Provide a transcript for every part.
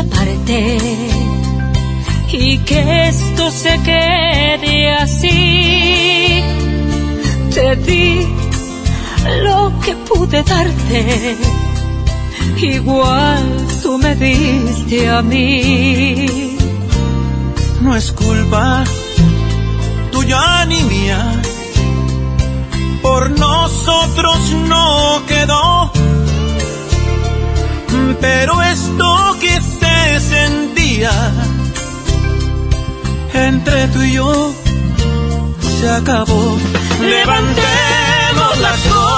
aparte y que esto se quede así. Te di lo que pude darte, igual tú me diste a mí. No es culpa tuya ni mía, por nosotros no quedó, pero esto que se sentía entre tú y yo se acabó. Levantemos las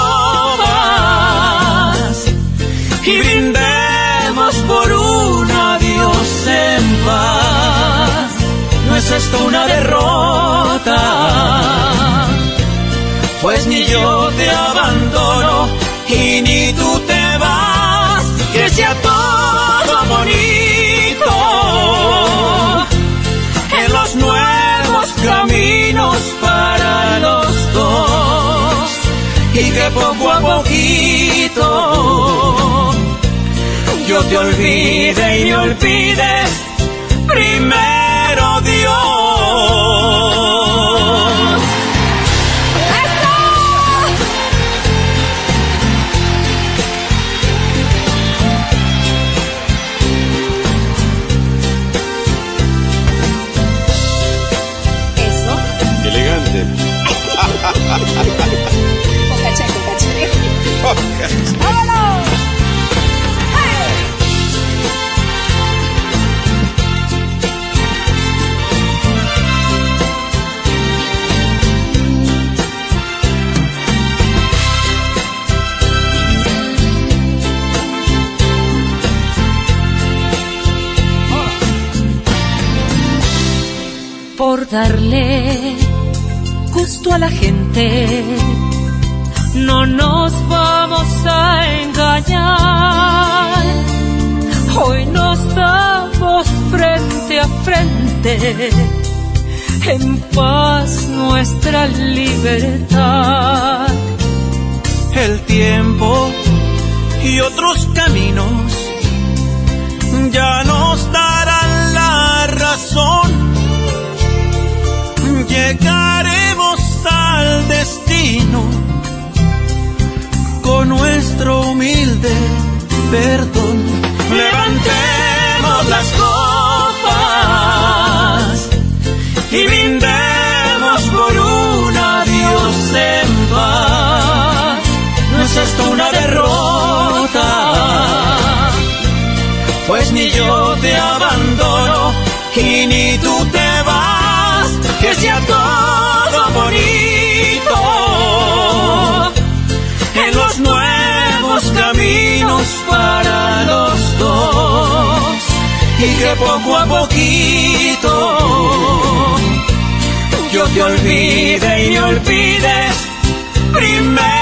copas y brindemos por un adiós en paz. No es esto una derrota, pues ni yo te abandono y ni tú te vas. Que sea todo bonito en los nuevos caminos para los dos, y que poco a poquito yo te olvide y me olvides primero Dios. ¡Vámonos! Por darle gusto a la gente, no nos vamos a engañar. Hoy nos damos frente a frente, en paz nuestra libertad. El tiempo y otros caminos ya nos darán la razón. Llegaremos al destino con nuestro humilde perdón. Levantemos las copas y brindemos por un adiós en paz. No es esto una derrota, pues ni yo te abandono y ni tú te vas. Que sea todo bonito en los nuevos caminos para los dos, y que poco a poquito yo te olvide y me olvides primero.